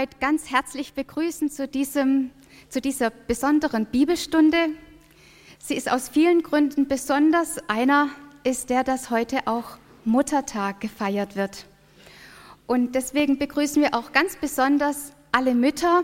heute ganz herzlich begrüßen zu dieser besonderen Bibelstunde. Sie ist aus vielen Gründen besonders. Einer ist der, dass heute auch Muttertag gefeiert wird. Und deswegen begrüßen wir auch ganz besonders alle Mütter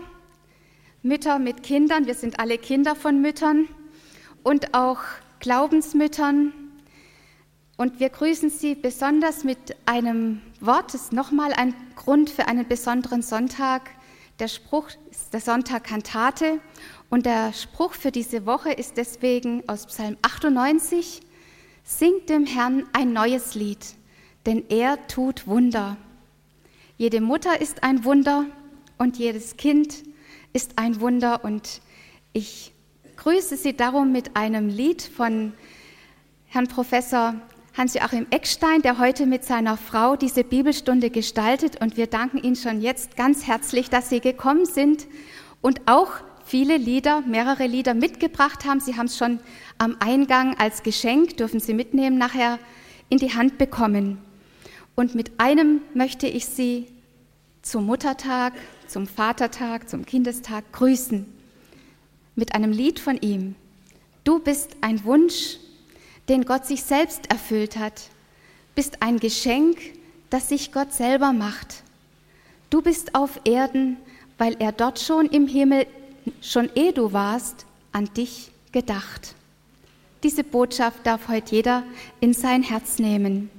mit Kindern. Wir sind alle Kinder von Müttern und auch Glaubensmüttern. Und wir grüßen Sie besonders mit einem Wort, das ist nochmal ein Grund für einen besonderen Sonntag. Der Spruch ist der Sonntag Kantate und der Spruch für diese Woche ist deswegen aus Psalm 98: Singt dem Herrn ein neues Lied, denn er tut Wunder. Jede Mutter ist ein Wunder und jedes Kind ist ein Wunder. Und ich grüße Sie darum mit einem Lied von Herrn Professor Hans-Joachim Eckstein, der heute mit seiner Frau diese Bibelstunde gestaltet. Und wir danken Ihnen schon jetzt ganz herzlich, dass Sie gekommen sind und auch mehrere Lieder mitgebracht haben. Sie haben es schon am Eingang als Geschenk, dürfen Sie mitnehmen, nachher in die Hand bekommen. Und mit einem möchte ich Sie zum Muttertag, zum Vatertag, zum Kindestag grüßen. Mit einem Lied von ihm. Du bist ein Wunsch, den Gott sich selbst erfüllt hat, bist ein Geschenk, das sich Gott selber macht. Du bist auf Erden, weil er dort schon im Himmel, schon ehe du warst, an dich gedacht. Diese Botschaft darf heute jeder in sein Herz nehmen.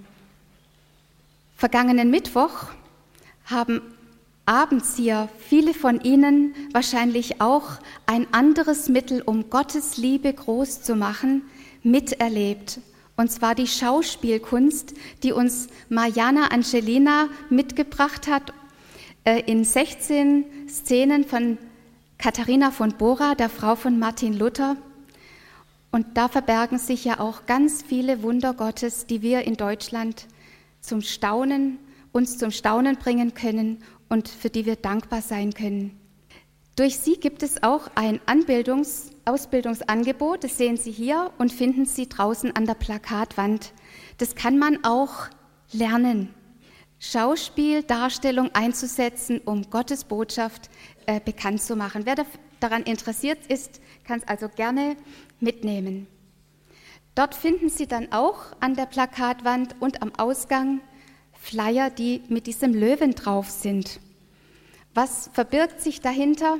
Vergangenen Mittwoch haben abends hier viele von Ihnen wahrscheinlich auch ein anderes Mittel, um Gottes Liebe groß zu machen, miterlebt. Und zwar die Schauspielkunst, die uns Mariana Angelina mitgebracht hat, in 16 Szenen von Katharina von Bora, der Frau von Martin Luther. Und da verbergen sich ja auch ganz viele Wunder Gottes, die wir in Deutschland uns zum Staunen bringen können und für die wir dankbar sein können. Durch sie gibt es auch ein Ausbildungsangebot, das sehen Sie hier und finden Sie draußen an der Plakatwand. Das kann man auch lernen, Schauspiel, Darstellung einzusetzen, um Gottes Botschaft bekannt zu machen. Wer daran interessiert ist, kann es also gerne mitnehmen. Dort finden Sie dann auch an der Plakatwand und am Ausgang Flyer, die mit diesem Löwen drauf sind. Was verbirgt sich dahinter?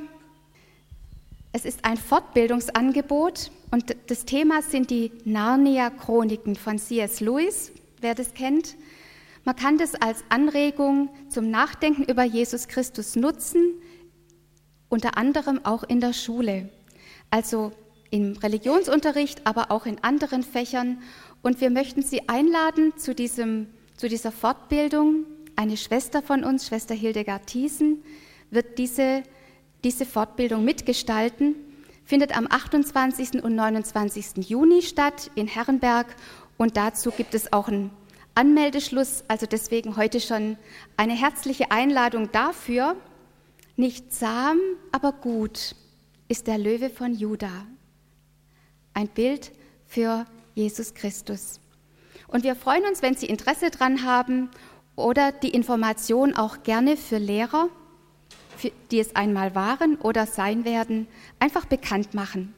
Es ist ein Fortbildungsangebot und das Thema sind die Narnia-Chroniken von C.S. Lewis, wer das kennt. Man kann das als Anregung zum Nachdenken über Jesus Christus nutzen, unter anderem auch in der Schule, also im Religionsunterricht, aber auch in anderen Fächern. Und wir möchten Sie einladen zu dieser Fortbildung. Eine Schwester von uns, Schwester Hildegard Thiessen, wird diese Fortbildung mitgestalten, findet am 28. und 29. Juni statt in Herrenberg und dazu gibt es auch einen Anmeldeschluss, also deswegen heute schon eine herzliche Einladung dafür. Nicht zahm, aber gut ist der Löwe von Juda, ein Bild für Jesus Christus. Und wir freuen uns, wenn Sie Interesse daran haben oder die Information auch gerne für Lehrer, die es einmal waren oder sein werden, einfach bekannt machen.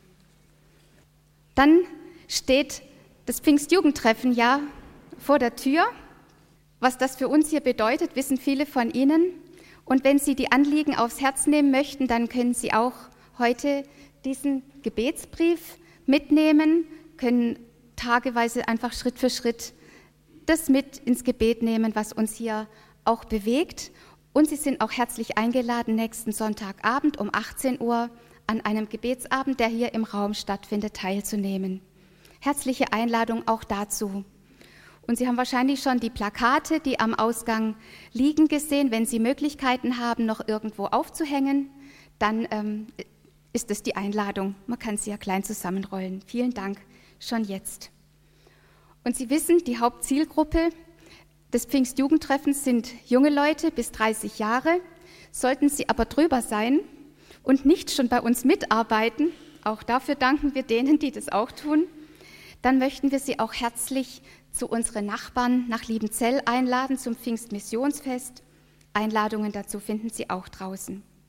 Dann steht das Pfingstjugendtreffen ja vor der Tür. Was das für uns hier bedeutet, wissen viele von Ihnen. Und wenn Sie die Anliegen aufs Herz nehmen möchten, dann können Sie auch heute diesen Gebetsbrief mitnehmen, können tageweise einfach Schritt für Schritt das mit ins Gebet nehmen, was uns hier auch bewegt. Und Sie sind auch herzlich eingeladen, nächsten Sonntagabend um 18 Uhr an einem Gebetsabend, der hier im Raum stattfindet, teilzunehmen. Herzliche Einladung auch dazu. Und Sie haben wahrscheinlich schon die Plakate, die am Ausgang liegen, gesehen. Wenn Sie Möglichkeiten haben, noch irgendwo aufzuhängen, dann ist es die Einladung. Man kann sie ja klein zusammenrollen. Vielen Dank schon jetzt. Und Sie wissen, die Hauptzielgruppe des Pfingstjugendtreffens sind junge Leute bis 30 Jahre. Sollten Sie aber drüber sein und nicht schon bei uns mitarbeiten, auch dafür danken wir denen, die das auch tun, dann möchten wir Sie auch herzlich zu unseren Nachbarn nach Liebenzell einladen zum Pfingstmissionsfest. Einladungen dazu finden Sie auch draußen.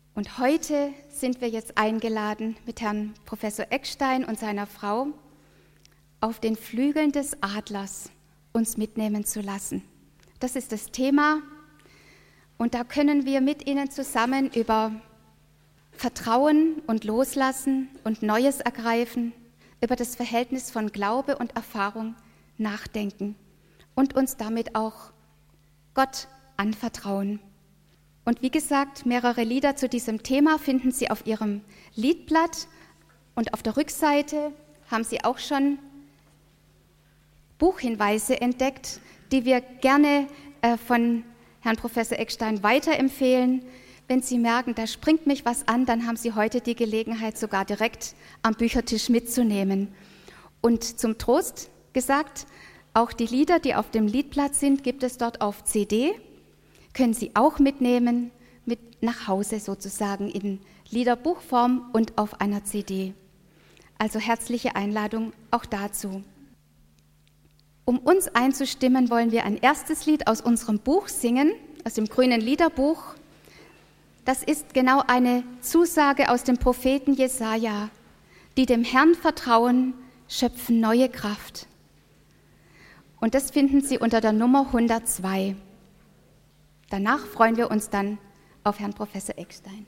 Und heute sind wir jetzt eingeladen, mit Herrn Professor Eckstein und seiner Frau auf den Flügeln des Adlers uns mitnehmen zu lassen. Das ist das Thema und da können wir mit Ihnen zusammen über Vertrauen und Loslassen und Neues ergreifen, über das Verhältnis von Glaube und Erfahrung nachdenken und uns damit auch Gott anvertrauen. Und wie gesagt, mehrere Lieder zu diesem Thema finden Sie auf Ihrem Liedblatt und auf der Rückseite haben Sie auch schon Buchhinweise entdeckt, die wir gerne von Herrn Professor Eckstein weiterempfehlen. Wenn Sie merken, da springt mich was an, dann haben Sie heute die Gelegenheit, sogar direkt am Büchertisch mitzunehmen. Und zum Trost gesagt, auch die Lieder, die auf dem Liedblatt sind, gibt es dort auf CD. Können Sie auch mitnehmen, mit nach Hause sozusagen in Liederbuchform und auf einer CD. Also herzliche Einladung auch dazu. Um uns einzustimmen, wollen wir ein erstes Lied aus unserem Buch singen, aus dem grünen Liederbuch. Das ist genau eine Zusage aus dem Propheten Jesaja. Die dem Herrn vertrauen, schöpfen neue Kraft. Und das finden Sie unter der Nummer 102. Danach freuen wir uns dann auf Herrn Professor Eckstein.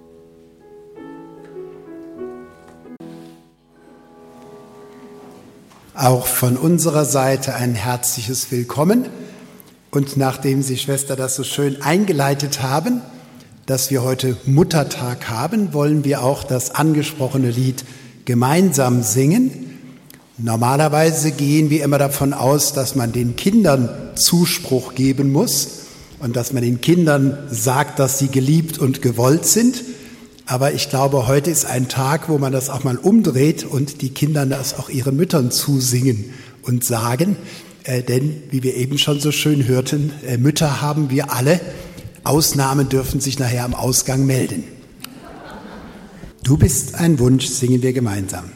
Auch von unserer Seite ein herzliches Willkommen. Und nachdem Sie, Schwester, das so schön eingeleitet haben, dass wir heute Muttertag haben, wollen wir auch das angesprochene Lied gemeinsam singen. Normalerweise gehen wir immer davon aus, dass man den Kindern Zuspruch geben muss und dass man den Kindern sagt, dass sie geliebt und gewollt sind. Aber ich glaube, heute ist ein Tag, wo man das auch mal umdreht und die Kinder das auch ihren Müttern zusingen und sagen. Denn, wie wir eben schon so schön hörten, Mütter haben wir alle. Ausnahmen dürfen sich nachher am Ausgang melden. Du bist ein Wunsch, singen wir gemeinsam.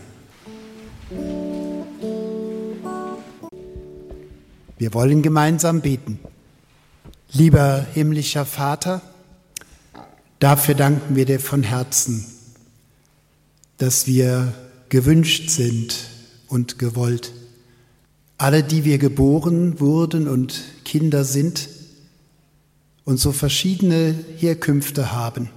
Wir wollen gemeinsam beten. Lieber himmlischer Vater, dafür danken wir dir von Herzen, dass wir gewünscht sind und gewollt. Alle, die wir geboren wurden und Kinder sind und so verschiedene Herkünfte haben,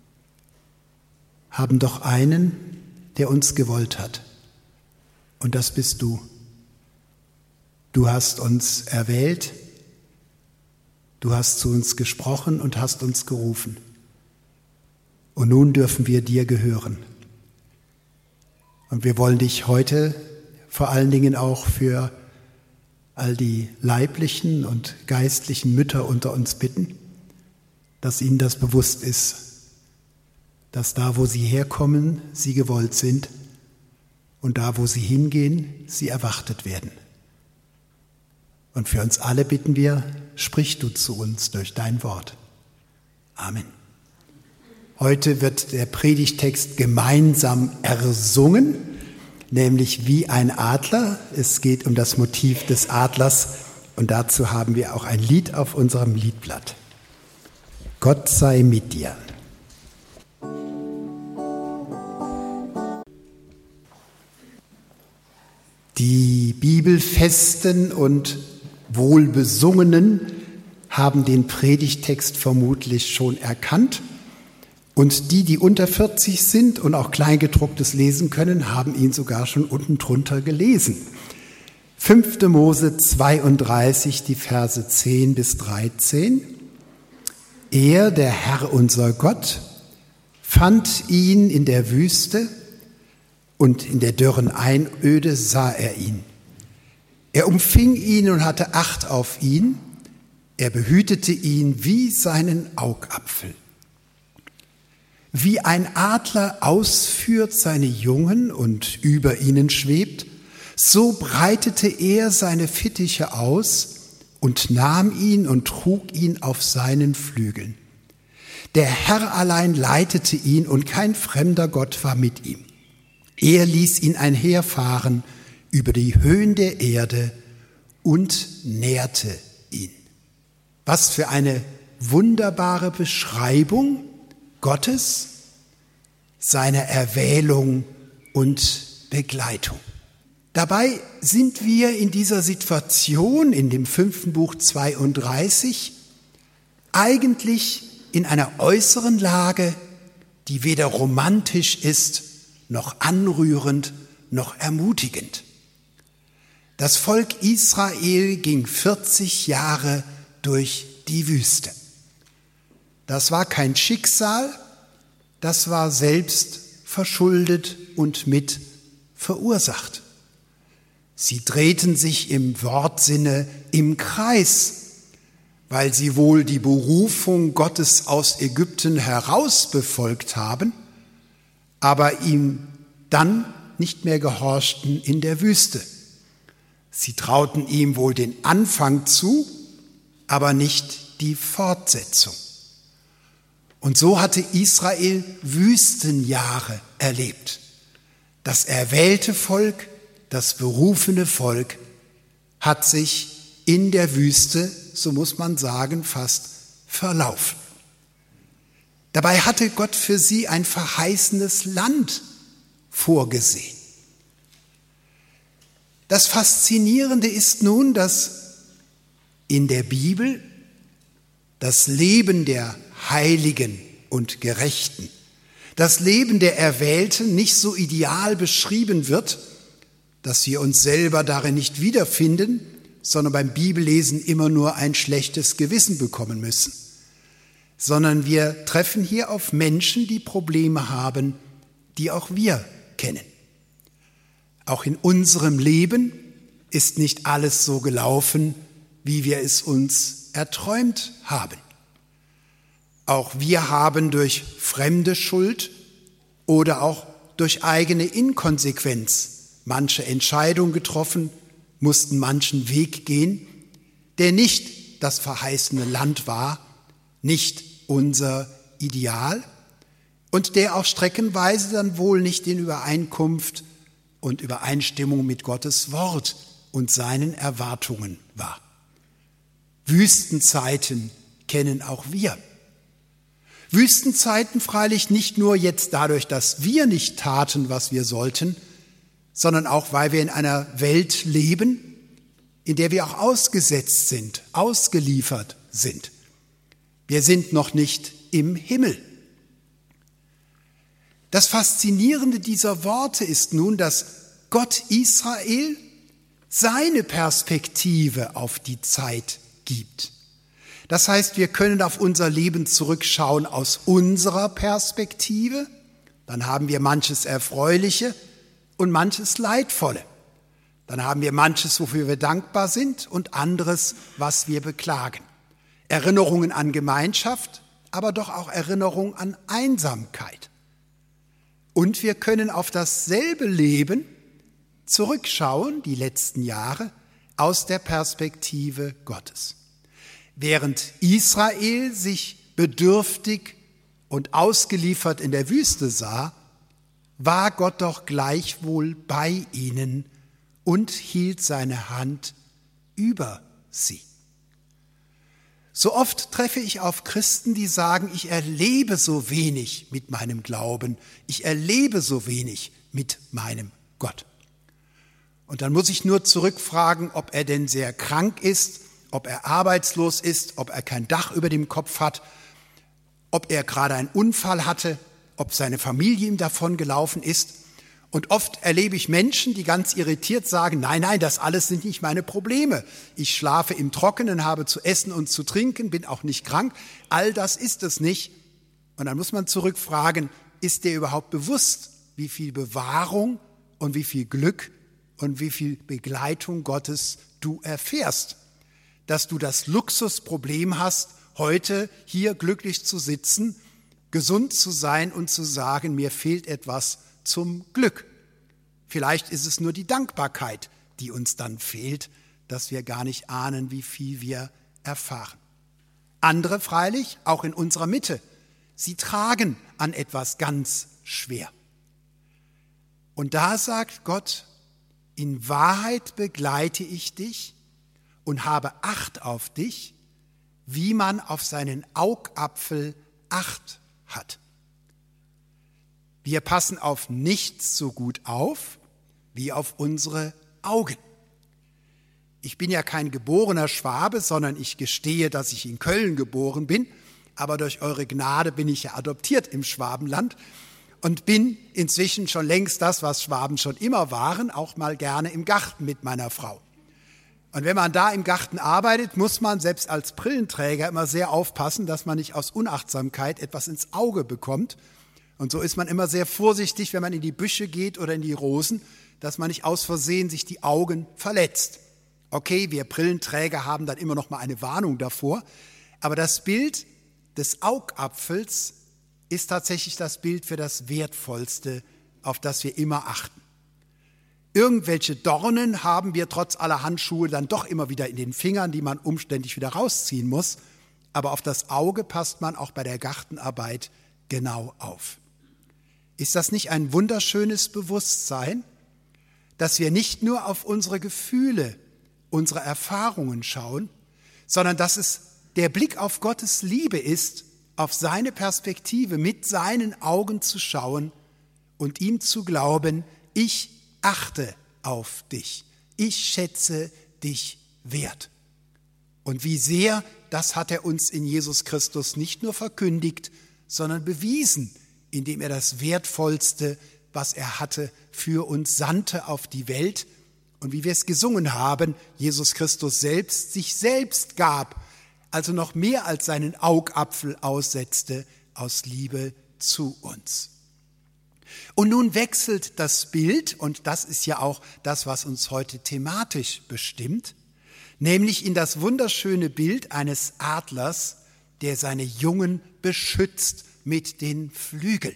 haben doch einen, der uns gewollt hat. Und das bist du. Du hast uns erwählt, du hast zu uns gesprochen und hast uns gerufen. Und nun dürfen wir dir gehören. Und wir wollen dich heute vor allen Dingen auch für all die leiblichen und geistlichen Mütter unter uns bitten, dass ihnen das bewusst ist, dass da, wo sie herkommen, sie gewollt sind und da, wo sie hingehen, sie erwartet werden. Und für uns alle bitten wir, sprich du zu uns durch dein Wort. Amen. Heute wird der Predigtext gemeinsam ersungen, nämlich wie ein Adler. Es geht um das Motiv des Adlers und dazu haben wir auch ein Lied auf unserem Liedblatt. Gott sei mit dir. Die Bibelfesten und Wohlbesungenen haben den Predigtext vermutlich schon erkannt. Und die, die unter 40 sind und auch Kleingedrucktes lesen können, haben ihn sogar schon unten drunter gelesen. 5. Mose 32, die Verse 10 bis 13. Er, der Herr unser Gott, fand ihn in der Wüste und in der dürren Einöde sah er ihn. Er umfing ihn und hatte Acht auf ihn. Er behütete ihn wie seinen Augapfel. Wie ein Adler ausführt seine Jungen und über ihnen schwebt, so breitete er seine Fittiche aus und nahm ihn und trug ihn auf seinen Flügeln. Der Herr allein leitete ihn und kein fremder Gott war mit ihm. Er ließ ihn einherfahren über die Höhen der Erde und nährte ihn. Was für eine wunderbare Beschreibung Gottes, seiner Erwählung und Begleitung. Dabei sind wir in dieser Situation in dem 5. Buch 32 eigentlich in einer äußeren Lage, die weder romantisch ist, noch anrührend, noch ermutigend. Das Volk Israel ging 40 Jahre durch die Wüste. Das war kein Schicksal, das war selbst verschuldet und mit verursacht. Sie drehten sich im Wortsinne im Kreis, weil sie wohl die Berufung Gottes aus Ägypten heraus befolgt haben, aber ihm dann nicht mehr gehorchten in der Wüste. Sie trauten ihm wohl den Anfang zu, aber nicht die Fortsetzung. Und so hatte Israel Wüstenjahre erlebt. Das erwählte Volk, das berufene Volk hat sich in der Wüste, so muss man sagen, fast verlaufen. Dabei hatte Gott für sie ein verheißenes Land vorgesehen. Das Faszinierende ist nun, dass in der Bibel das Leben der Heiligen und Gerechten, das Leben der Erwählten nicht so ideal beschrieben wird, dass wir uns selber darin nicht wiederfinden, sondern beim Bibellesen immer nur ein schlechtes Gewissen bekommen müssen, sondern wir treffen hier auf Menschen, die Probleme haben, die auch wir kennen. Auch in unserem Leben ist nicht alles so gelaufen, wie wir es uns erträumt haben. Auch wir haben durch fremde Schuld oder auch durch eigene Inkonsequenz manche Entscheidung getroffen, mussten manchen Weg gehen, der nicht das verheißene Land war, nicht unser Ideal und der auch streckenweise dann wohl nicht in Übereinkunft und Übereinstimmung mit Gottes Wort und seinen Erwartungen war. Wüstenzeiten kennen auch wir. Wüstenzeiten freilich nicht nur jetzt dadurch, dass wir nicht taten, was wir sollten, sondern auch, weil wir in einer Welt leben, in der wir auch ausgesetzt sind, ausgeliefert sind. Wir sind noch nicht im Himmel. Das Faszinierende dieser Worte ist nun, dass Gott Israel seine Perspektive auf die Zeit gibt. Das heißt, wir können auf unser Leben zurückschauen aus unserer Perspektive, dann haben wir manches Erfreuliche und manches Leidvolle. Dann haben wir manches, wofür wir dankbar sind und anderes, was wir beklagen. Erinnerungen an Gemeinschaft, aber doch auch Erinnerung an Einsamkeit. Und wir können auf dasselbe Leben zurückschauen, die letzten Jahre, aus der Perspektive Gottes. Während Israel sich bedürftig und ausgeliefert in der Wüste sah, war Gott doch gleichwohl bei ihnen und hielt seine Hand über sie. So oft treffe ich auf Christen, die sagen, ich erlebe so wenig mit meinem Glauben, ich erlebe so wenig mit meinem Gott. Und dann muss ich nur zurückfragen, ob er denn sehr krank ist, ob er arbeitslos ist, ob er kein Dach über dem Kopf hat, ob er gerade einen Unfall hatte, ob seine Familie ihm davon gelaufen ist. Und oft erlebe ich Menschen, die ganz irritiert sagen, nein, das alles sind nicht meine Probleme. Ich schlafe im Trockenen, habe zu essen und zu trinken, bin auch nicht krank. All das ist es nicht. Und dann muss man zurückfragen, ist dir überhaupt bewusst, wie viel Bewahrung und wie viel Glück und wie viel Begleitung Gottes du erfährst? Dass du das Luxusproblem hast, heute hier glücklich zu sitzen, gesund zu sein und zu sagen, mir fehlt etwas zum Glück. Vielleicht ist es nur die Dankbarkeit, die uns dann fehlt, dass wir gar nicht ahnen, wie viel wir erfahren. Andere freilich, auch in unserer Mitte, sie tragen an etwas ganz schwer. Und da sagt Gott, in Wahrheit begleite ich dich und habe Acht auf dich, wie man auf seinen Augapfel Acht hat. Wir passen auf nichts so gut auf wie auf unsere Augen. Ich bin ja kein geborener Schwabe, sondern ich gestehe, dass ich in Köln geboren bin. Aber durch eure Gnade bin ich ja adoptiert im Schwabenland und bin inzwischen schon längst das, was Schwaben schon immer waren, auch mal gerne im Garten mit meiner Frau. Und wenn man da im Garten arbeitet, muss man selbst als Brillenträger immer sehr aufpassen, dass man nicht aus Unachtsamkeit etwas ins Auge bekommt. Und so ist man immer sehr vorsichtig, wenn man in die Büsche geht oder in die Rosen, dass man nicht aus Versehen sich die Augen verletzt. Okay, wir Brillenträger haben dann immer noch mal eine Warnung davor, aber das Bild des Augapfels ist tatsächlich das Bild für das Wertvollste, auf das wir immer achten. Irgendwelche Dornen haben wir trotz aller Handschuhe dann doch immer wieder in den Fingern, die man umständlich wieder rausziehen muss, aber auf das Auge passt man auch bei der Gartenarbeit genau auf. Ist das nicht ein wunderschönes Bewusstsein, dass wir nicht nur auf unsere Gefühle, unsere Erfahrungen schauen, sondern dass es der Blick auf Gottes Liebe ist, auf seine Perspektive mit seinen Augen zu schauen und ihm zu glauben, ich achte auf dich, ich schätze dich wert. Und wie sehr, das hat er uns in Jesus Christus nicht nur verkündigt, sondern bewiesen, indem er das Wertvollste, was er hatte, für uns sandte auf die Welt. Und wie wir es gesungen haben, Jesus Christus selbst sich selbst gab, also noch mehr als seinen Augapfel aussetzte, aus Liebe zu uns. Und nun wechselt das Bild, und das ist ja auch das, was uns heute thematisch bestimmt, nämlich in das wunderschöne Bild eines Adlers, der seine Jungen beschützt mit den Flügeln.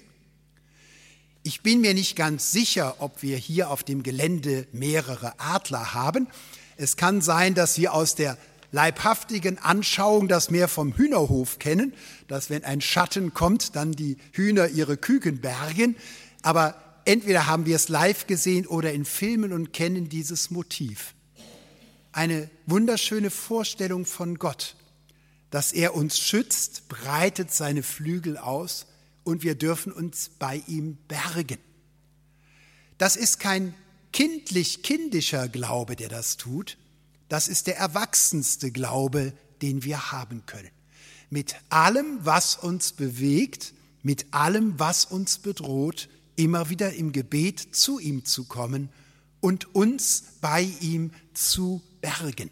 Ich bin mir nicht ganz sicher, ob wir hier auf dem Gelände mehrere Adler haben. Es kann sein, dass wir aus der leibhaftigen Anschauung das mehr vom Hühnerhof kennen, dass wenn ein Schatten kommt, dann die Hühner ihre Küken bergen. Aber entweder haben wir es live gesehen oder in Filmen und kennen dieses Motiv. Eine wunderschöne Vorstellung von Gott, dass er uns schützt, breitet seine Flügel aus und wir dürfen uns bei ihm bergen. Das ist kein kindischer Glaube, der das tut. Das ist der erwachsenste Glaube, den wir haben können. Mit allem, was uns bewegt, mit allem, was uns bedroht, immer wieder im Gebet zu ihm zu kommen und uns bei ihm zu bergen.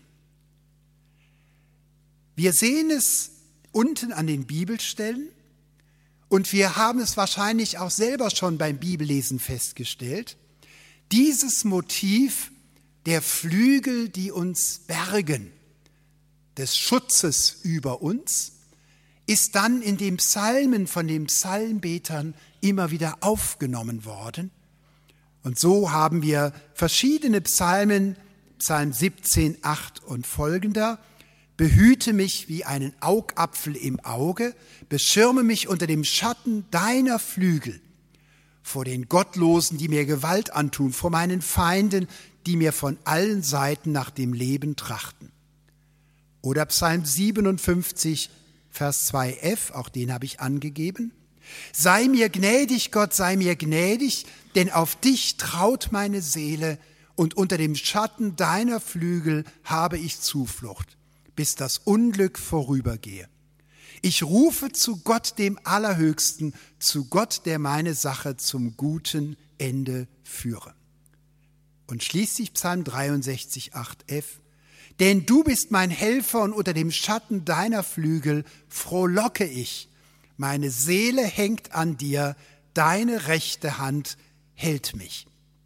Wir sehen es unten an den Bibelstellen und wir haben es wahrscheinlich auch selber schon beim Bibellesen festgestellt. Dieses Motiv der Flügel, die uns bergen, des Schutzes über uns, ist dann in den Psalmen von den Psalmbetern immer wieder aufgenommen worden. Und so haben wir verschiedene Psalmen, Psalm 17, 8 und folgender: Behüte mich wie einen Augapfel im Auge, beschirme mich unter dem Schatten deiner Flügel, vor den Gottlosen, die mir Gewalt antun, vor meinen Feinden, die mir von allen Seiten nach dem Leben trachten. Oder Psalm 57, Vers 2f, auch den habe ich angegeben. Sei mir gnädig, Gott, sei mir gnädig, denn auf dich traut meine Seele und unter dem Schatten deiner Flügel habe ich Zuflucht, bis das Unglück vorübergehe. Ich rufe zu Gott, dem Allerhöchsten, zu Gott, der meine Sache zum guten Ende führe. Und schließlich Psalm 63, 8f. Denn du bist mein Helfer und unter dem Schatten deiner Flügel frohlocke ich. Meine Seele hängt an dir, deine rechte Hand hält mich.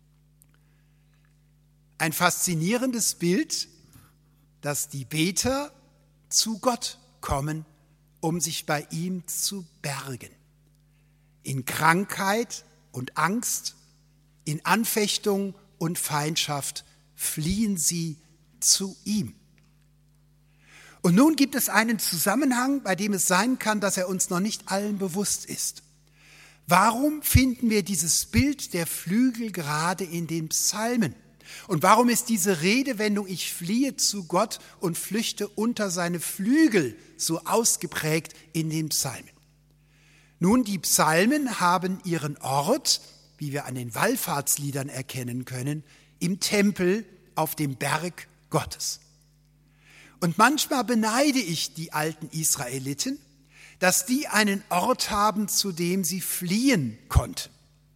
Ein faszinierendes Bild, dass die Beter zu Gott kommen, um sich bei ihm zu bergen. In Krankheit und Angst, in Anfechtung und Feindschaft fliehen sie zu ihm. Und nun gibt es einen Zusammenhang, bei dem es sein kann, dass er uns noch nicht allen bewusst ist. Warum finden wir dieses Bild der Flügel gerade in den Psalmen? Und warum ist diese Redewendung, ich fliehe zu Gott und flüchte unter seine Flügel, so ausgeprägt in den Psalmen? Nun, die Psalmen haben ihren Ort, wie wir an den Wallfahrtsliedern erkennen können, im Tempel auf dem Berg Gottes. Und manchmal beneide ich die alten Israeliten, dass die einen Ort haben, zu dem sie fliehen konnten.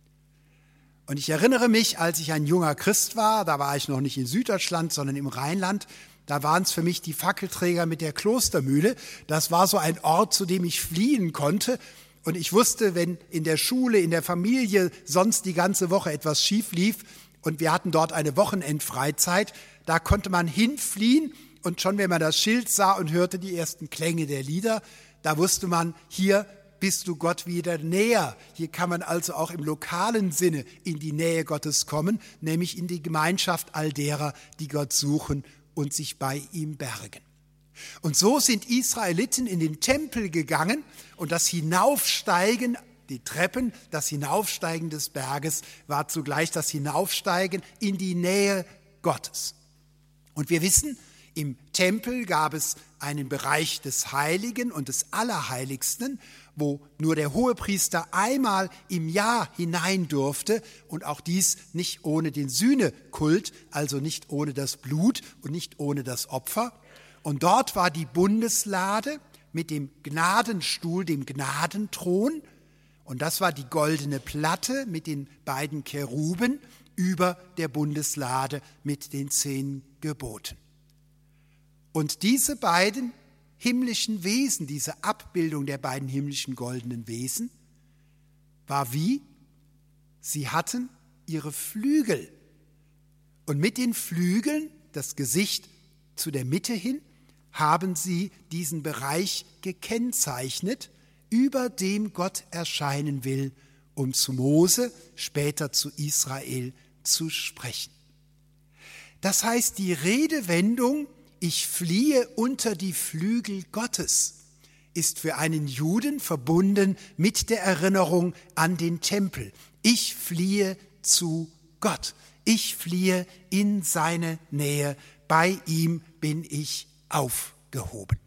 Und ich erinnere mich, als ich ein junger Christ war, da war ich noch nicht in Süddeutschland, sondern im Rheinland, da waren es für mich die Fackelträger mit der Klostermühle. Das war so ein Ort, zu dem ich fliehen konnte. Und ich wusste, wenn in der Schule, in der Familie sonst die ganze Woche etwas schief lief und wir hatten dort eine Wochenendfreizeit, da konnte man hinfliehen und schon wenn man das Schild sah und hörte die ersten Klänge der Lieder, da wusste man, hier bist du Gott wieder näher. Hier kann man also auch im lokalen Sinne in die Nähe Gottes kommen, nämlich in die Gemeinschaft all derer, die Gott suchen und sich bei ihm bergen. Und so sind Israeliten in den Tempel gegangen und das Hinaufsteigen, die Treppen, das Hinaufsteigen des Berges war zugleich das Hinaufsteigen in die Nähe Gottes. Und wir wissen, im Tempel gab es einen Bereich des Heiligen und des Allerheiligsten, wo nur der Hohepriester einmal im Jahr hinein durfte und auch dies nicht ohne den Sühnekult, also nicht ohne das Blut und nicht ohne das Opfer. Und dort war die Bundeslade mit dem Gnadenstuhl, dem Gnadenthron. Und das war die goldene Platte mit den beiden Keruben über der Bundeslade mit den 10 Geboten. Und diese beiden himmlischen Wesen, diese Abbildung der beiden himmlischen goldenen Wesen, war wie? Sie hatten ihre Flügel. Und mit den Flügeln, das Gesicht zu der Mitte hin, haben sie diesen Bereich gekennzeichnet, über dem Gott erscheinen will, um zu Mose, später zu Israel zu sprechen. Das heißt, die Redewendung, ich fliehe unter die Flügel Gottes, ist für einen Juden verbunden mit der Erinnerung an den Tempel. Ich fliehe zu Gott. Ich fliehe in seine Nähe. Bei ihm bin ich aufgehoben.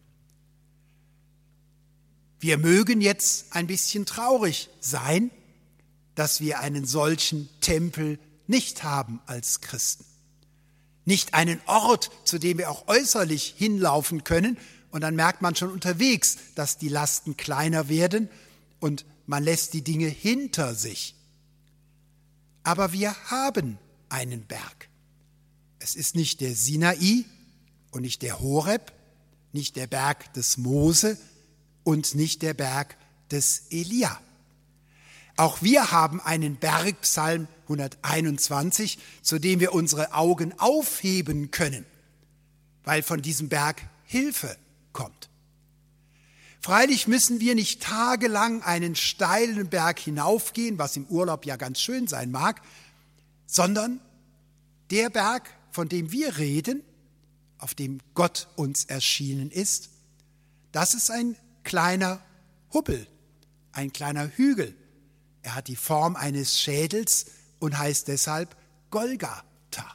Wir mögen jetzt ein bisschen traurig sein, dass wir einen solchen Tempel nicht haben als Christen. Nicht einen Ort, zu dem wir auch äußerlich hinlaufen können und dann merkt man schon unterwegs, dass die Lasten kleiner werden und man lässt die Dinge hinter sich. Aber wir haben einen Berg. Es ist nicht der Sinai und nicht der Horeb, nicht der Berg des Mose und nicht der Berg des Elia. Auch wir haben einen Berg, Psalm 121, zu dem wir unsere Augen aufheben können, weil von diesem Berg Hilfe kommt. Freilich müssen wir nicht tagelang einen steilen Berg hinaufgehen, was im Urlaub ja ganz schön sein mag, sondern der Berg, von dem wir reden, auf dem Gott uns erschienen ist, das ist ein kleiner Hubbel, ein kleiner Hügel. Er hat die Form eines Schädels und heißt deshalb Golgatha.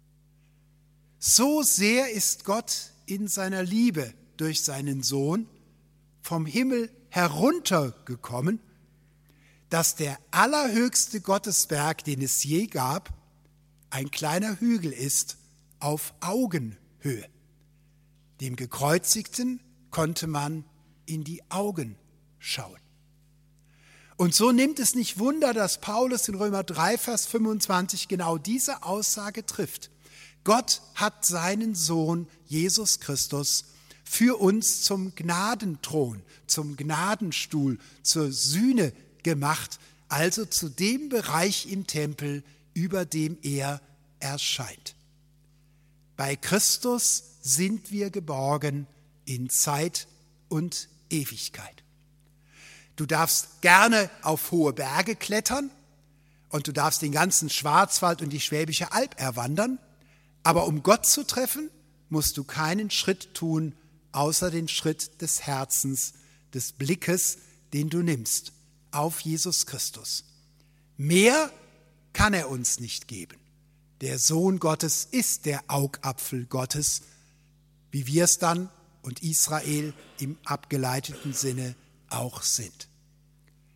So sehr ist Gott in seiner Liebe durch seinen Sohn vom Himmel heruntergekommen, dass der allerhöchste Gottesberg, den es je gab, ein kleiner Hügel ist auf Augenhöhe. Dem Gekreuzigten konnte man in die Augen schauen. Und so nimmt es nicht Wunder, dass Paulus in Römer 3, Vers 25 genau diese Aussage trifft. Gott hat seinen Sohn Jesus Christus für uns zum Gnadenthron, zum Gnadenstuhl, zur Sühne gemacht, also zu dem Bereich im Tempel, über dem er erscheint. Bei Christus sind wir geborgen in Zeit und Ewigkeit. Du darfst gerne auf hohe Berge klettern und du darfst den ganzen Schwarzwald und die Schwäbische Alb erwandern, aber um Gott zu treffen, musst du keinen Schritt tun, außer den Schritt des Herzens, des Blickes, den du nimmst auf Jesus Christus. Mehr kann er uns nicht geben. Der Sohn Gottes ist der Augapfel Gottes, wie wir es dann und Israel im abgeleiteten Sinne auch sind.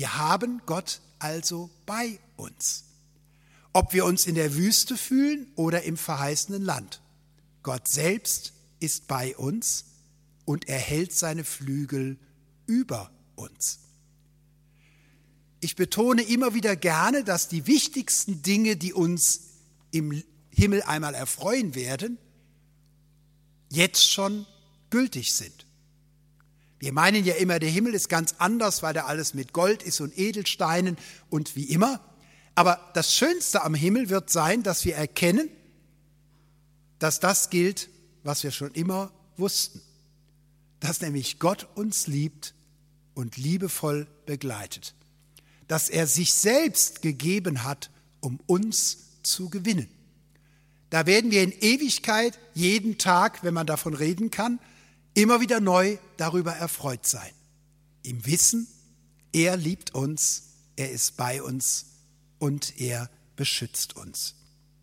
Wir haben Gott also bei uns. Ob wir uns in der Wüste fühlen oder im verheißenen Land. Gott selbst ist bei uns und er hält seine Flügel über uns. Ich betone immer wieder gerne, dass die wichtigsten Dinge, die uns im Himmel einmal erfreuen werden, jetzt schon gültig sind. Wir meinen ja immer, der Himmel ist ganz anders, weil da alles mit Gold ist und Edelsteinen und wie immer. Aber das Schönste am Himmel wird sein, dass wir erkennen, dass das gilt, was wir schon immer wussten. Dass nämlich Gott uns liebt und liebevoll begleitet. Dass er sich selbst gegeben hat, um uns zu gewinnen. Da werden wir in Ewigkeit, jeden Tag, wenn man davon reden kann, immer wieder neu darüber erfreut sein. Im Wissen, er liebt uns, er ist bei uns und er beschützt uns.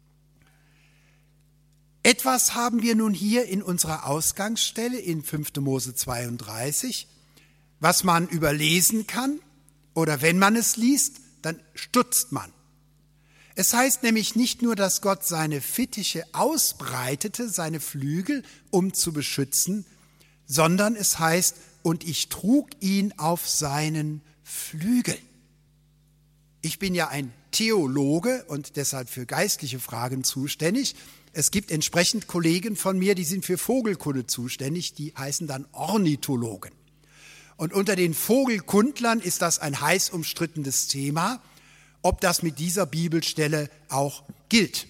Etwas haben wir nun hier in unserer Ausgangsstelle in 5. Mose 32, was man überlesen kann, oder wenn man es liest, dann stutzt man. Es heißt nämlich nicht nur, dass Gott seine Fittiche ausbreitete, seine Flügel, um zu beschützen, sondern es heißt, und ich trug ihn auf seinen Flügeln. Ich bin ja ein Theologe und deshalb für geistliche Fragen zuständig. Es gibt entsprechend Kollegen von mir, die sind für Vogelkunde zuständig, die heißen dann Ornithologen. Und unter den Vogelkundlern ist das ein heiß umstrittenes Thema, ob das mit dieser Bibelstelle auch gilt.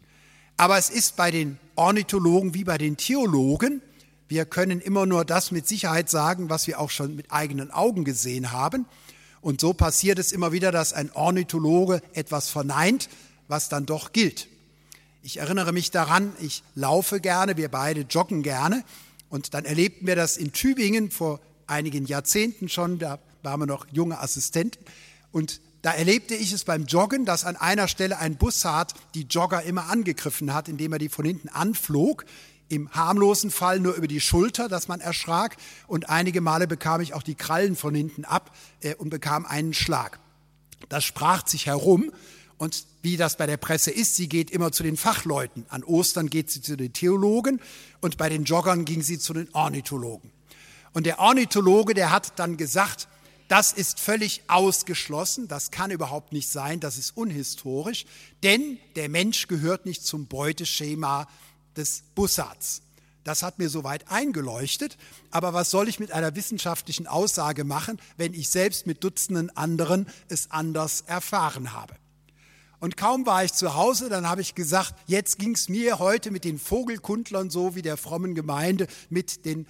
Aber es ist bei den Ornithologen wie bei den Theologen, wir können immer nur das mit Sicherheit sagen, was wir auch schon mit eigenen Augen gesehen haben. Und so passiert es immer wieder, dass ein Ornithologe etwas verneint, was dann doch gilt. Ich erinnere mich daran, ich laufe gerne, wir beide joggen gerne. Und dann erlebten wir das in Tübingen vor einigen Jahrzehnten schon, da waren wir noch junge Assistenten. Und da erlebte ich es beim Joggen, dass an einer Stelle ein Bussard die Jogger immer angegriffen hat, indem er die von hinten anflog. Im harmlosen Fall nur über die Schulter, dass man erschrak. Und einige Male bekam ich auch die Krallen von hinten ab und bekam einen Schlag. Das sprach sich herum. Und wie das bei der Presse ist, sie geht immer zu den Fachleuten. An Ostern geht sie zu den Theologen und bei den Joggern ging sie zu den Ornithologen. Und der Ornithologe, der hat dann gesagt, das ist völlig ausgeschlossen, das kann überhaupt nicht sein, das ist unhistorisch, denn der Mensch gehört nicht zum Beuteschema des Bussards. Das hat mir soweit eingeleuchtet, aber was soll ich mit einer wissenschaftlichen Aussage machen, wenn ich selbst mit Dutzenden anderen es anders erfahren habe? Und kaum war ich zu Hause, dann habe ich gesagt, jetzt ging es mir heute mit den Vogelkundlern so wie der frommen Gemeinde mit den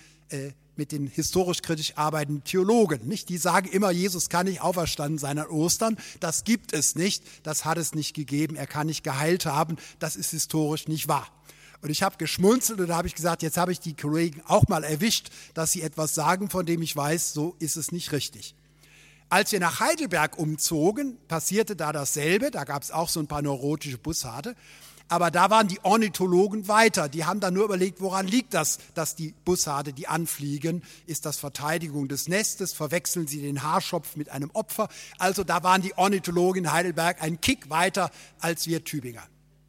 historisch-kritisch arbeitenden Theologen. Nicht? Die sagen immer, Jesus kann nicht auferstanden sein an Ostern. Das gibt es nicht, das hat es nicht gegeben, er kann nicht geheilt haben, das ist historisch nicht wahr. Und ich habe geschmunzelt und da habe ich gesagt, jetzt habe ich die Kollegen auch mal erwischt, dass sie etwas sagen, von dem ich weiß, so ist es nicht richtig. Als wir nach Heidelberg umzogen, passierte da dasselbe, da gab es auch so ein paar neurotische Bussarde, aber da waren die Ornithologen weiter, die haben dann nur überlegt, woran liegt das, dass die Bussarde, die anfliegen, ist das Verteidigung des Nestes, verwechseln sie den Haarschopf mit einem Opfer, also da waren die Ornithologen in Heidelberg einen Kick weiter als wir Tübinger.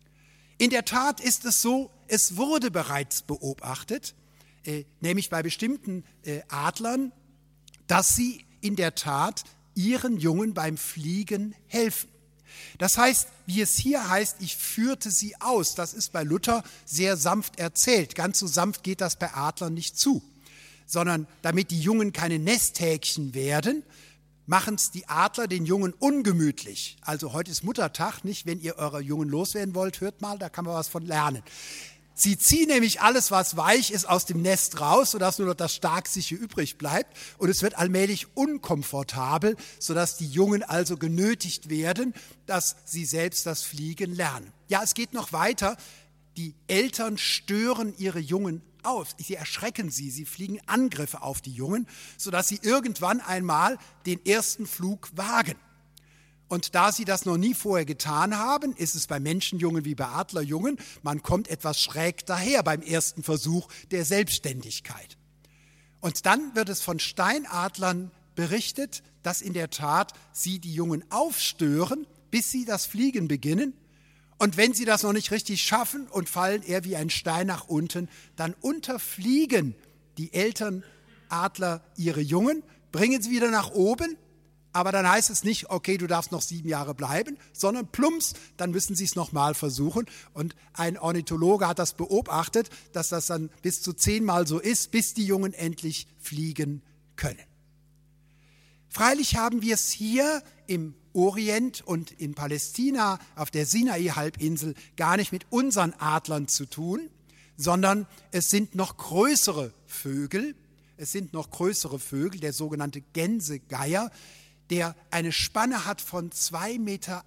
In der Tat ist es so, es wurde bereits beobachtet, nämlich bei bestimmten Adlern, dass sie in der Tat ihren Jungen beim Fliegen helfen. Das heißt, wie es hier heißt, ich führte sie aus. Das ist bei Luther sehr sanft erzählt. Ganz so sanft geht das bei Adlern nicht zu. Sondern damit die Jungen keine Nesthäkchen werden, machen es die Adler den Jungen ungemütlich. Also heute ist Muttertag, nicht? Wenn ihr eure Jungen loswerden wollt, hört mal, da kann man was von lernen. Sie ziehen nämlich alles, was weich ist, aus dem Nest raus, sodass nur noch das Starksichere übrig bleibt. Und es wird allmählich unkomfortabel, sodass die Jungen also genötigt werden, dass sie selbst das Fliegen lernen. Ja, es geht noch weiter. Die Eltern stören ihre Jungen auf. Sie erschrecken sie, sie fliegen Angriffe auf die Jungen, sodass sie irgendwann einmal den ersten Flug wagen. Und da sie das noch nie vorher getan haben, ist es bei Menschenjungen wie bei Adlerjungen, man kommt etwas schräg daher beim ersten Versuch der Selbstständigkeit. Und dann wird es von Steinadlern berichtet, dass in der Tat sie die Jungen aufstören, bis sie das Fliegen beginnen. Und wenn sie das noch nicht richtig schaffen und fallen eher wie ein Stein nach unten, dann unterfliegen die Elternadler ihre Jungen, bringen sie wieder nach oben, aber dann heißt es nicht, okay, du darfst noch 7 Jahre bleiben, sondern plumps, dann müssen sie es nochmal versuchen. Und ein Ornithologe hat das beobachtet, dass das dann bis zu 10-mal so ist, bis die Jungen endlich fliegen können. Freilich haben wir es hier im Orient und in Palästina auf der Sinai-Halbinsel gar nicht mit unseren Adlern zu tun, sondern es sind noch größere Vögel. Es sind noch größere Vögel, der sogenannte Gänsegeier, der eine Spanne hat von 2,80 Meter.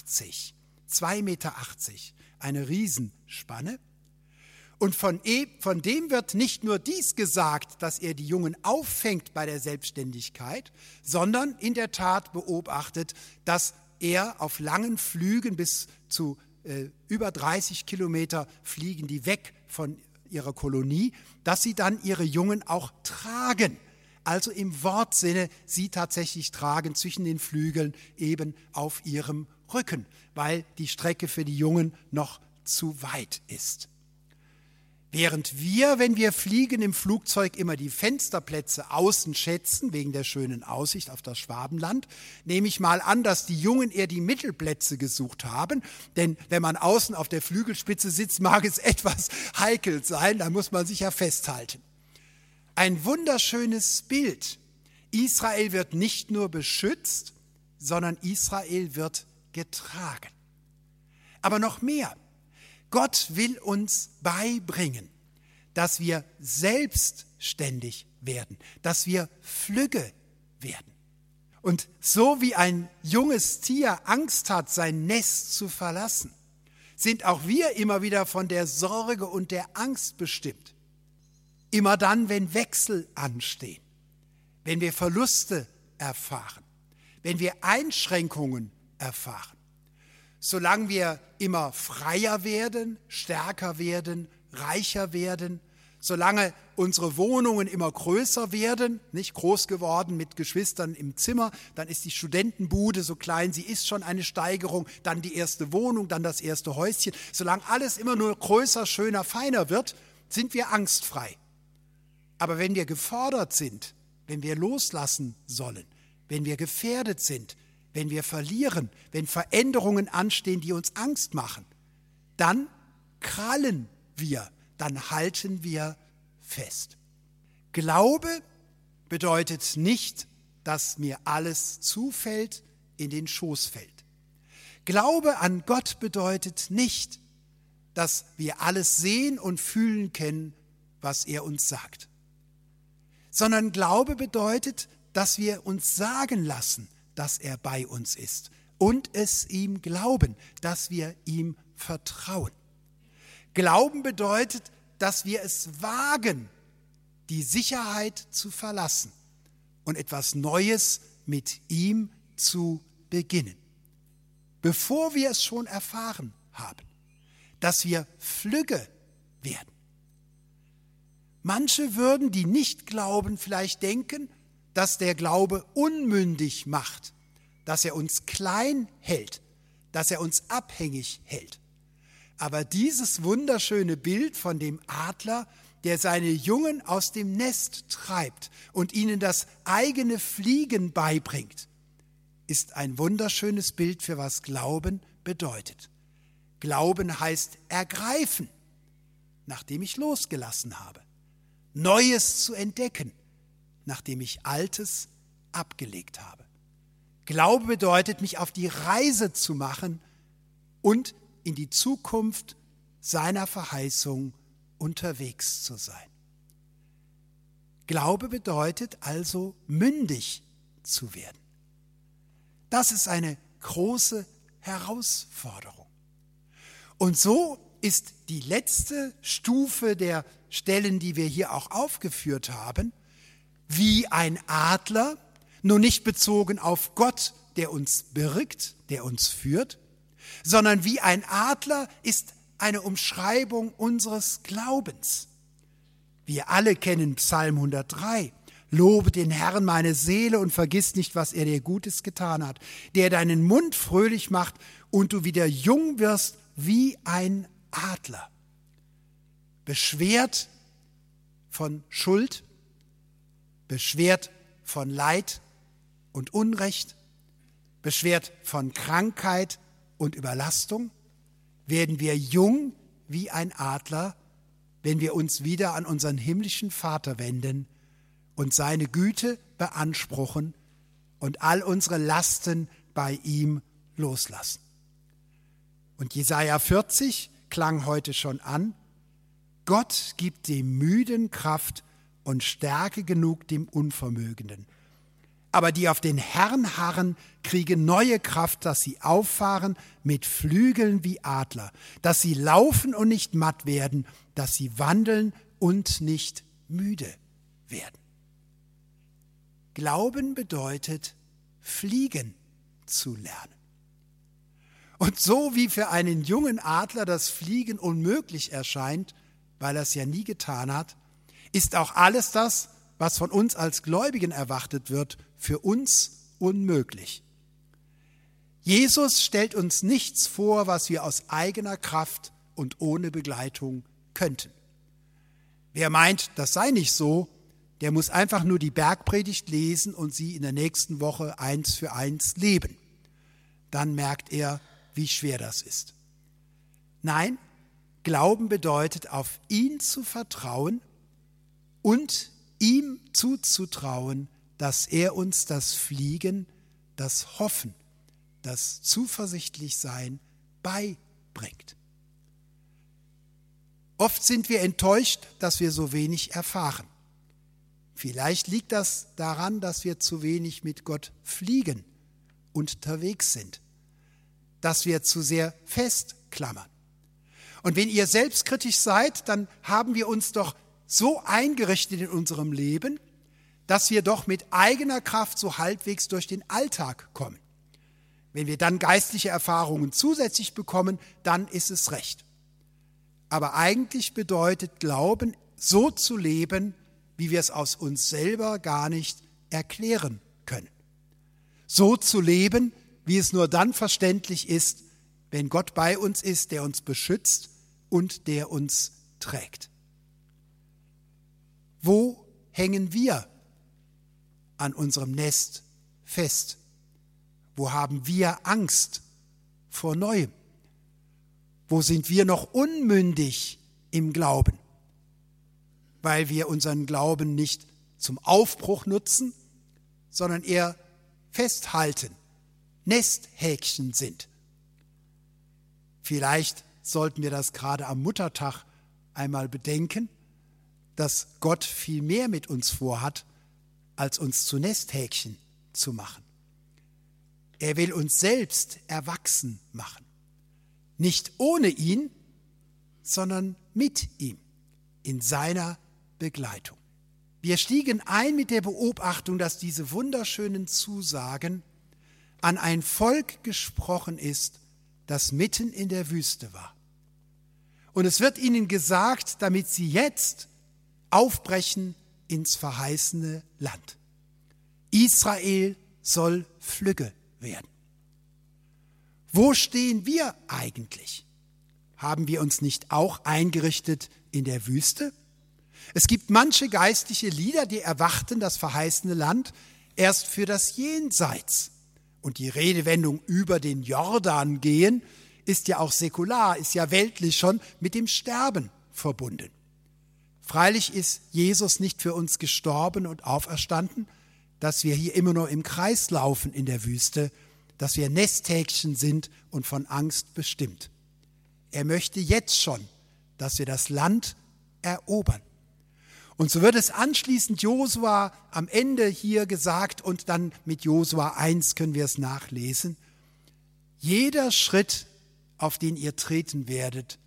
2,80 Meter, eine Riesenspanne. Und von dem wird nicht nur dies gesagt, dass er die Jungen auffängt bei der Selbstständigkeit, sondern in der Tat beobachtet, dass er auf langen Flügen bis zu über 30 Kilometer fliegen die weg von ihrer Kolonie, dass sie dann ihre Jungen auch tragen. Also im Wortsinne sie tatsächlich tragen zwischen den Flügeln eben auf ihrem Rücken, weil die Strecke für die Jungen noch zu weit ist. Während wir, wenn wir fliegen im Flugzeug, immer die Fensterplätze außen schätzen, wegen der schönen Aussicht auf das Schwabenland, nehme ich mal an, dass die Jungen eher die Mittelplätze gesucht haben. Denn wenn man außen auf der Flügelspitze sitzt, mag es etwas heikel sein, da muss man sich ja festhalten. Ein wunderschönes Bild. Israel wird nicht nur beschützt, sondern Israel wird getragen. Aber noch mehr. Gott will uns beibringen, dass wir selbstständig werden, dass wir flügge werden. Und so wie ein junges Tier Angst hat, sein Nest zu verlassen, sind auch wir immer wieder von der Sorge und der Angst bestimmt. Immer dann, wenn Wechsel anstehen, wenn wir Verluste erfahren, wenn wir Einschränkungen erfahren. Solange wir immer freier werden, stärker werden, reicher werden, solange unsere Wohnungen immer größer werden, nicht groß geworden mit Geschwistern im Zimmer, dann ist die Studentenbude so klein, sie ist schon eine Steigerung, dann die erste Wohnung, dann das erste Häuschen. Solange alles immer nur größer, schöner, feiner wird, sind wir angstfrei. Aber wenn wir gefordert sind, wenn wir loslassen sollen, wenn wir gefährdet sind, wenn wir verlieren, wenn Veränderungen anstehen, die uns Angst machen, dann krallen wir, dann halten wir fest. Glaube bedeutet nicht, dass mir alles zufällt, in den Schoß fällt. Glaube an Gott bedeutet nicht, dass wir alles sehen und fühlen können, was er uns sagt. Sondern Glaube bedeutet, dass wir uns sagen lassen, dass er bei uns ist und es ihm glauben, dass wir ihm vertrauen. Glauben bedeutet, dass wir es wagen, die Sicherheit zu verlassen und etwas Neues mit ihm zu beginnen, bevor wir es schon erfahren haben, dass wir flügge werden. Manche würden, die nicht glauben, vielleicht denken, dass der Glaube unmündig macht, dass er uns klein hält, dass er uns abhängig hält. Aber dieses wunderschöne Bild von dem Adler, der seine Jungen aus dem Nest treibt und ihnen das eigene Fliegen beibringt, ist ein wunderschönes Bild für was Glauben bedeutet. Glauben heißt ergreifen, nachdem ich losgelassen habe, Neues zu entdecken, nachdem ich Altes abgelegt habe. Glaube bedeutet, mich auf die Reise zu machen und in die Zukunft seiner Verheißung unterwegs zu sein. Glaube bedeutet also, mündig zu werden. Das ist eine große Herausforderung. Und so ist die letzte Stufe der Stellen, die wir hier auch aufgeführt haben, wie ein Adler, nur nicht bezogen auf Gott, der uns birgt, der uns führt, sondern wie ein Adler ist eine Umschreibung unseres Glaubens. Wir alle kennen Psalm 103. Lobe den Herrn, meine Seele, und vergiss nicht, was er dir Gutes getan hat, der deinen Mund fröhlich macht und du wieder jung wirst wie ein Adler. Beschwert von Schuld, beschwert von Leid und Unrecht, beschwert von Krankheit und Überlastung, werden wir jung wie ein Adler, wenn wir uns wieder an unseren himmlischen Vater wenden und seine Güte beanspruchen und all unsere Lasten bei ihm loslassen. Und Jesaja 40 klang heute schon an: Gott gibt dem Müden Kraft und Stärke genug dem Unvermögenden. Aber die auf den Herrn harren, kriegen neue Kraft, dass sie auffahren mit Flügeln wie Adler, dass sie laufen und nicht matt werden, dass sie wandeln und nicht müde werden. Glauben bedeutet, fliegen zu lernen. Und so wie für einen jungen Adler das Fliegen unmöglich erscheint, weil er es ja nie getan hat, ist auch alles das, was von uns als Gläubigen erwartet wird, für uns unmöglich. Jesus stellt uns nichts vor, was wir aus eigener Kraft und ohne Begleitung könnten. Wer meint, das sei nicht so, der muss einfach nur die Bergpredigt lesen und sie in der nächsten Woche 1 für 1 leben. Dann merkt er, wie schwer das ist. Nein, Glauben bedeutet, auf ihn zu vertrauen und ihm zuzutrauen, dass er uns das Fliegen, das Hoffen, das Zuversichtlichsein beibringt. Oft sind wir enttäuscht, dass wir so wenig erfahren. Vielleicht liegt das daran, dass wir zu wenig mit Gott fliegen und unterwegs sind, dass wir zu sehr festklammern. Und wenn ihr selbstkritisch seid, dann haben wir uns doch so eingerichtet in unserem Leben, dass wir doch mit eigener Kraft so halbwegs durch den Alltag kommen. Wenn wir dann geistliche Erfahrungen zusätzlich bekommen, dann ist es recht. Aber eigentlich bedeutet Glauben, so zu leben, wie wir es aus uns selber gar nicht erklären können. So zu leben, wie es nur dann verständlich ist, wenn Gott bei uns ist, der uns beschützt und der uns trägt. Wo hängen wir an unserem Nest fest? Wo haben wir Angst vor Neuem? Wo sind wir noch unmündig im Glauben, weil wir unseren Glauben nicht zum Aufbruch nutzen, sondern eher festhalten, Nesthäkchen sind? Vielleicht sollten wir das gerade am Muttertag einmal bedenken, dass Gott viel mehr mit uns vorhat, als uns zu Nesthäkchen zu machen. Er will uns selbst erwachsen machen. Nicht ohne ihn, sondern mit ihm, in seiner Begleitung. Wir stiegen ein mit der Beobachtung, dass diese wunderschönen Zusagen an ein Volk gesprochen ist, das mitten in der Wüste war. Und es wird ihnen gesagt, damit sie jetzt aufbrechen ins verheißene Land. Israel soll flügge werden. Wo stehen wir eigentlich? Haben wir uns nicht auch eingerichtet in der Wüste? Es gibt manche geistliche Lieder, die erwarten das verheißene Land erst für das Jenseits. Und die Redewendung über den Jordan gehen ist ja auch säkular, ist ja weltlich schon mit dem Sterben verbunden. Freilich ist Jesus nicht für uns gestorben und auferstanden, dass wir hier immer nur im Kreis laufen in der Wüste, dass wir Nesthäkchen sind und von Angst bestimmt. Er möchte jetzt schon, dass wir das Land erobern. Und so wird es anschließend Josua am Ende hier gesagt und dann mit Josua 1 können wir es nachlesen. Jeder Schritt, auf den ihr treten werdet,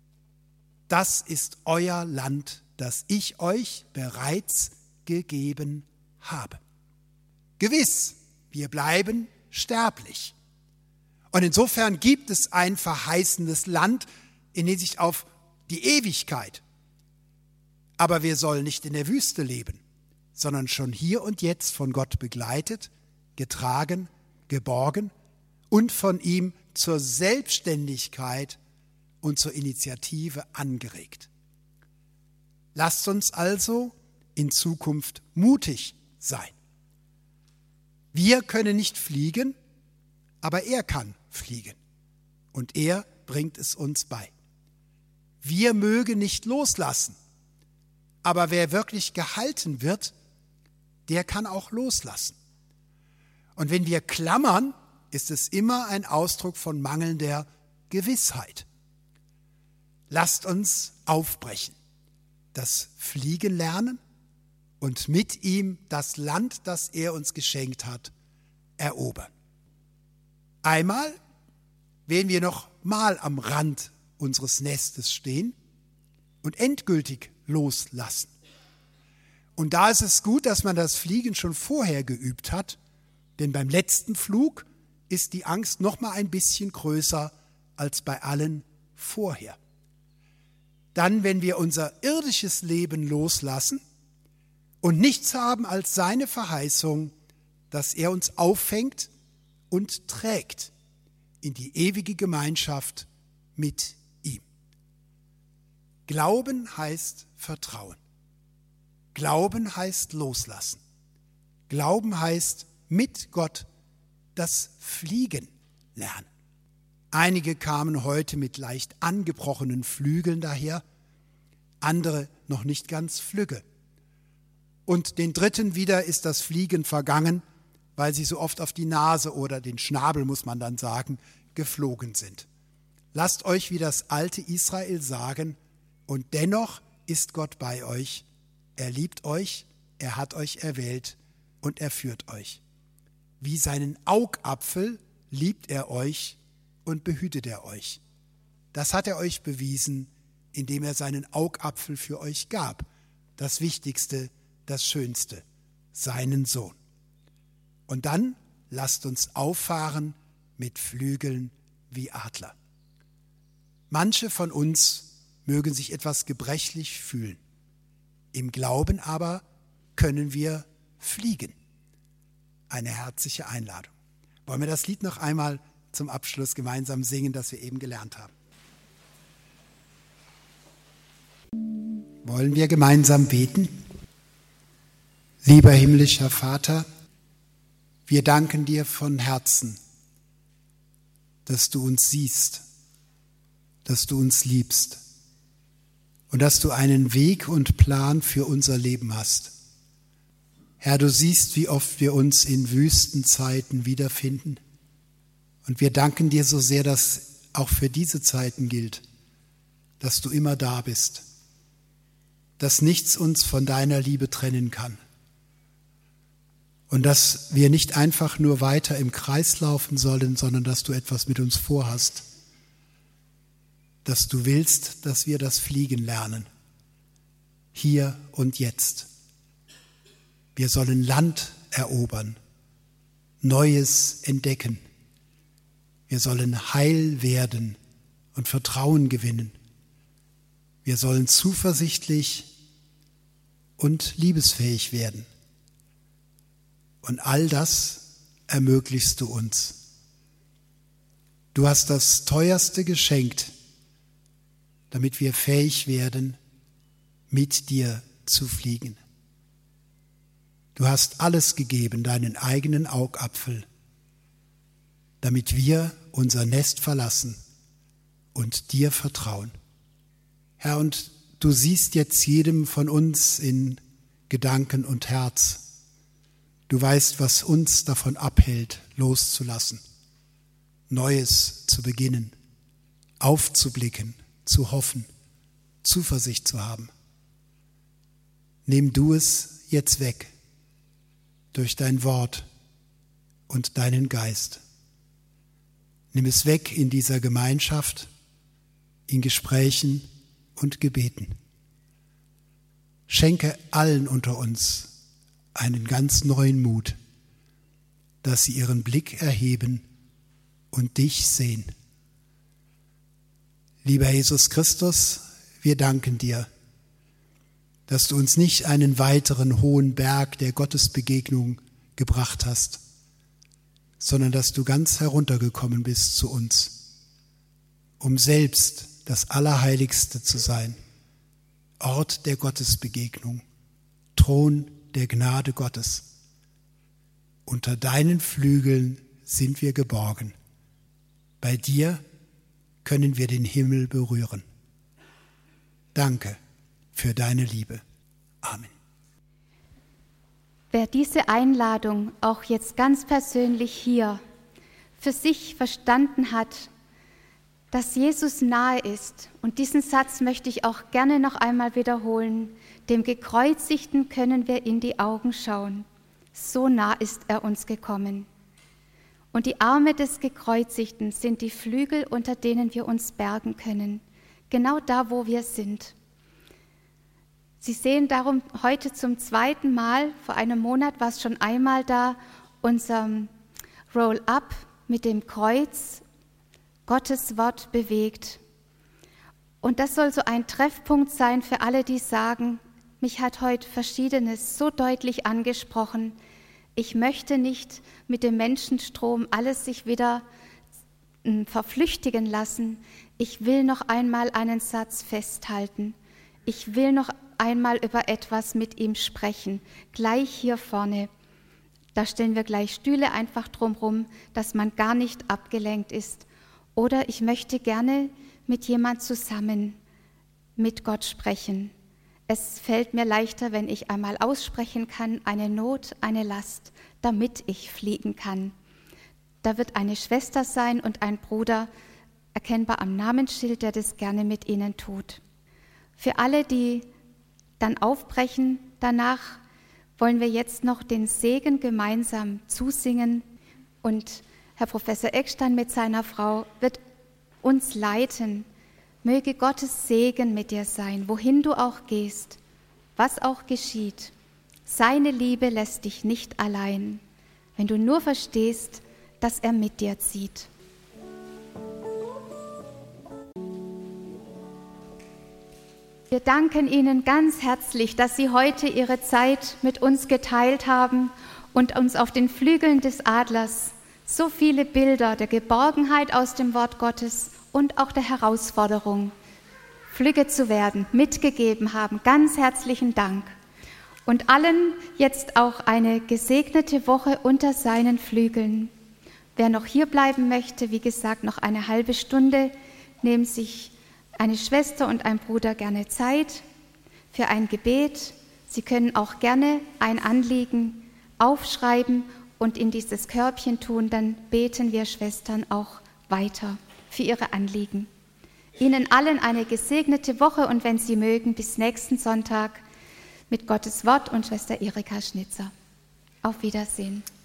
das ist euer Land, das ich euch bereits gegeben habe. Gewiss, wir bleiben sterblich. Und insofern gibt es ein verheißenes Land in Hinsicht auf die Ewigkeit. Aber wir sollen nicht in der Wüste leben. sondern schon hier und jetzt von Gott begleitet, getragen, geborgen und von ihm zur Selbstständigkeit und zur Initiative angeregt. Lasst uns also in Zukunft mutig sein. Wir können nicht fliegen, aber er kann fliegen und er bringt es uns bei. Wir mögen nicht loslassen, aber wer wirklich gehalten wird, der kann auch loslassen. Und wenn wir klammern, ist es immer ein Ausdruck von mangelnder Gewissheit. Lasst uns aufbrechen, das Fliegen lernen und mit ihm das Land, das er uns geschenkt hat, erobern. Einmal werden wir noch mal am Rand unseres Nestes stehen und endgültig loslassen. Und da ist es gut, dass man das Fliegen schon vorher geübt hat, denn beim letzten Flug ist die Angst noch mal ein bisschen größer als bei allen vorher. Dann, wenn wir unser irdisches Leben loslassen und nichts haben als seine Verheißung, dass er uns auffängt und trägt in die ewige Gemeinschaft mit ihm. Glauben heißt Vertrauen. Glauben heißt loslassen. Glauben heißt mit Gott das Fliegen lernen. Einige kamen heute mit leicht angebrochenen Flügeln daher, andere noch nicht ganz flügge. Und den Dritten wieder ist das Fliegen vergangen, weil sie so oft auf die Nase oder den Schnabel, muss man dann sagen, geflogen sind. Lasst euch wie das alte Israel sagen, und dennoch ist Gott bei euch. Er liebt euch, er hat euch erwählt und er führt euch. Wie seinen Augapfel liebt er euch und behütet er euch. Das hat er euch bewiesen, indem er seinen Augapfel für euch gab. Das Wichtigste, das Schönste, seinen Sohn. Und dann lasst uns auffahren mit Flügeln wie Adler. Manche von uns mögen sich etwas gebrechlich fühlen. Im Glauben aber können wir fliegen. Eine herzliche Einladung. Wollen wir das Lied noch einmal zum Abschluss gemeinsam singen, das wir eben gelernt haben? Wollen wir gemeinsam beten? Lieber himmlischer Vater, wir danken dir von Herzen, dass du uns siehst, dass du uns liebst und dass du einen Weg und Plan für unser Leben hast. Herr, du siehst, wie oft wir uns in Wüstenzeiten wiederfinden. Und wir danken dir so sehr, dass auch für diese Zeiten gilt, dass du immer da bist, dass nichts uns von deiner Liebe trennen kann. Und dass wir nicht einfach nur weiter im Kreis laufen sollen, sondern dass du etwas mit uns vorhast. Dass du willst, dass wir das Fliegen lernen. Hier und jetzt. Wir sollen Land erobern, Neues entdecken. Wir sollen heil werden und Vertrauen gewinnen. Wir sollen zuversichtlich und liebesfähig werden. Und all das ermöglichst du uns. Du hast das Teuerste geschenkt, damit wir fähig werden, mit dir zu fliegen. Du hast alles gegeben, deinen eigenen Augapfel, damit wir unser Nest verlassen und dir vertrauen. Herr, und du siehst jetzt jedem von uns in Gedanken und Herz. Du weißt, was uns davon abhält, loszulassen, Neues zu beginnen, aufzublicken, zu hoffen, Zuversicht zu haben. Nimm du es jetzt weg durch dein Wort und deinen Geist. Nimm es weg in dieser Gemeinschaft, in Gesprächen und Gebeten. Schenke allen unter uns einen ganz neuen Mut, dass sie ihren Blick erheben und dich sehen. Lieber Jesus Christus, wir danken dir, dass du uns nicht einen weiteren hohen Berg der Gottesbegegnung gebracht hast, sondern dass du ganz heruntergekommen bist zu uns, um selbst das Allerheiligste zu sein, Ort der Gottesbegegnung, Thron der Gnade Gottes. Unter deinen Flügeln sind wir geborgen. Bei dir können wir den Himmel berühren. Danke für deine Liebe. Amen. Wer diese Einladung auch jetzt ganz persönlich hier für sich verstanden hat, dass Jesus nahe ist, und diesen Satz möchte ich auch gerne noch einmal wiederholen, dem Gekreuzigten können wir in die Augen schauen. So nah ist er uns gekommen. Und die Arme des Gekreuzigten sind die Flügel, unter denen wir uns bergen können, genau da, wo wir sind. Sie sehen darum heute zum zweiten Mal, vor einem Monat war es schon einmal da, unser Roll-up mit dem Kreuz, Gottes Wort bewegt. Und das soll so ein Treffpunkt sein für alle, die sagen, mich hat heute Verschiedenes so deutlich angesprochen. Ich möchte nicht mit dem Menschenstrom alles sich wieder verflüchtigen lassen. Ich will noch einmal einen Satz festhalten. Ich will noch einmal über etwas mit ihm sprechen. Gleich hier vorne. Da stellen wir gleich Stühle einfach drumherum, dass man gar nicht abgelenkt ist. Oder ich möchte gerne mit jemand zusammen mit Gott sprechen. Es fällt mir leichter, wenn ich einmal aussprechen kann, eine Not, eine Last, damit ich fliegen kann. Da wird eine Schwester sein und ein Bruder, erkennbar am Namensschild, der das gerne mit Ihnen tut. Für alle, die dann aufbrechen, danach wollen wir jetzt noch den Segen gemeinsam zusingen. Und Herr Professor Eckstein mit seiner Frau wird uns leiten. Möge Gottes Segen mit dir sein, wohin du auch gehst, was auch geschieht. Seine Liebe lässt dich nicht allein, wenn du nur verstehst, dass er mit dir zieht. Wir danken Ihnen ganz herzlich, dass Sie heute Ihre Zeit mit uns geteilt haben und uns auf den Flügeln des Adlers so viele Bilder der Geborgenheit aus dem Wort Gottes und auch der Herausforderung, Flügge zu werden, mitgegeben haben. Ganz herzlichen Dank. Und allen jetzt auch eine gesegnete Woche unter seinen Flügeln. Wer noch hier bleiben möchte, wie gesagt, noch eine halbe Stunde, nehmen sich eine Schwester und ein Bruder gerne Zeit für ein Gebet. Sie können auch gerne ein Anliegen aufschreiben und in dieses Körbchen tun, dann beten wir Schwestern auch weiter für ihre Anliegen. Ihnen allen eine gesegnete Woche und wenn Sie mögen, bis nächsten Sonntag mit Gottes Wort und Schwester Erika Schnitzer. Auf Wiedersehen.